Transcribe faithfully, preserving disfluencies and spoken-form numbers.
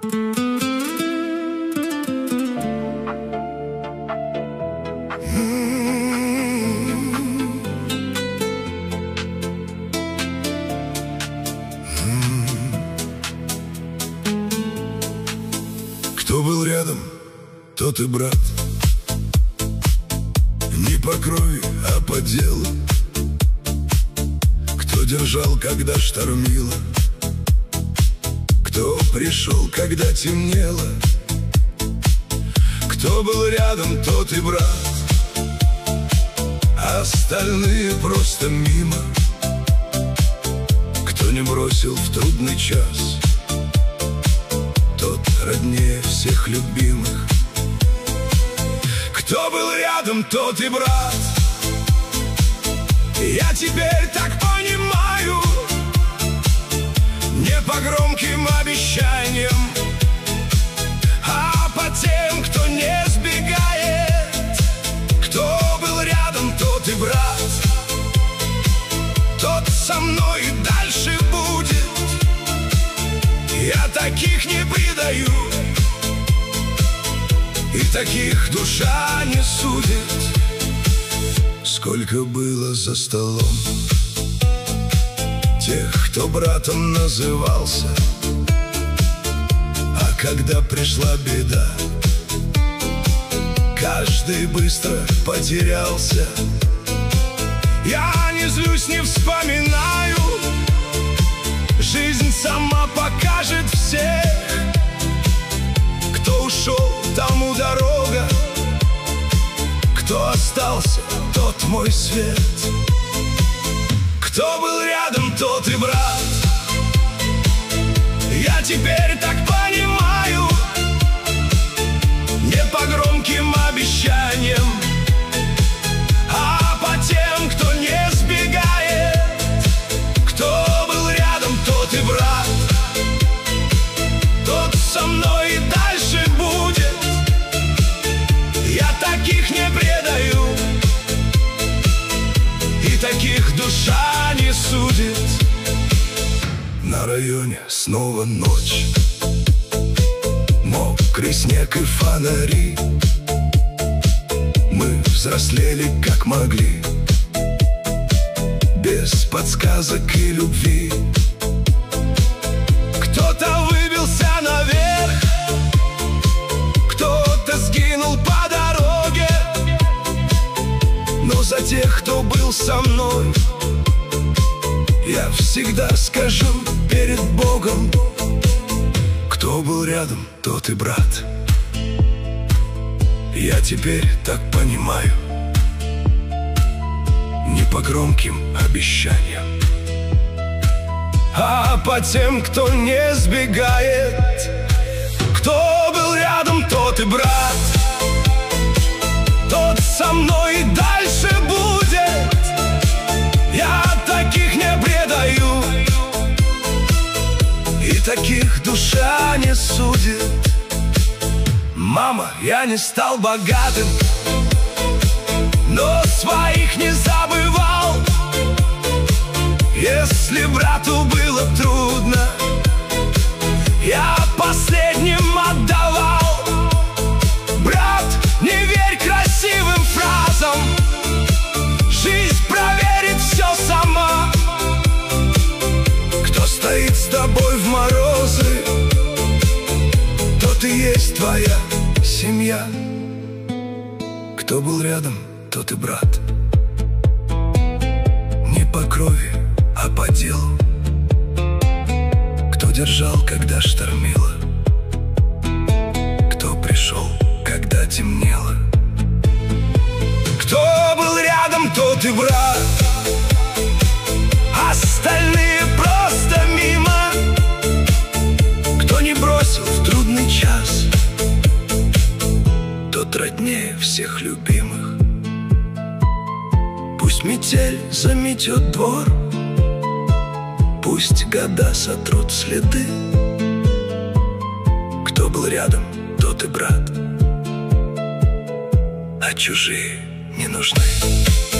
Кто был рядом, тот и брат. Не по крови, а по делу. Кто держал, когда штормило. Кто пришел, когда темнело. Кто был рядом, тот и брат. А остальные просто мимо. Кто не бросил в трудный час, тот роднее всех любимых. Кто был рядом, тот и брат. Я теперь так понимаю, не по громким обещаниям, а по тем, кто не сбегает. Кто был рядом, тот и брат. Тот со мной и дальше будет. Я таких не предаю, и таких душа не судит. Сколько было за столом тех, кто братом назывался, а когда пришла беда, каждый быстро потерялся. Я не злюсь, не вспоминаю, жизнь сама покажет всех. Кто ушел, тому дорога. Кто остался, тот мой свет. Кто был рядом, тот и брат. Я теперь так понимаю, не по громким обещаниям, а по тем, кто не сбегает. Кто был рядом, тот и брат. Тот со мной и дальше будет. Я таких не предаю, и таких душа не судит. На районе снова ночь, мокрый снег и фонари. Мы взрослели как могли, без подсказок и любви. Кто-то выбился наверх, кто-то сгинул по дороге, но за тех, кто был со мной, я всегда скажу перед Богом: кто был рядом, тот и брат. Я теперь так понимаю, не по громким обещаниям, а по тем, кто не сбегает. Кто был рядом, тот и брат. Тот со мной и дальше будет. Я таких не предаю, и таких душа не судит. Мама, я не стал богатым, но своих не забывал. Если брату было трудно, я последним отдавал. Брат, не верь красивым фразам, жизнь проверит все сама. Кто стоит с тобой в морозы, тот и есть твоя семья. Кто был рядом, тот и брат. Не по крови, а по делу. Кто держал, когда штормило. Кто пришел, когда темнело. Кто был рядом, тот и брат. Остальные просто мимо. Кто не бросил в трудный час, тот роднее всех любимых. Пусть метель заметет двор, пусть года сотрут следы. Кто был рядом, тот и брат, а чужие не нужны.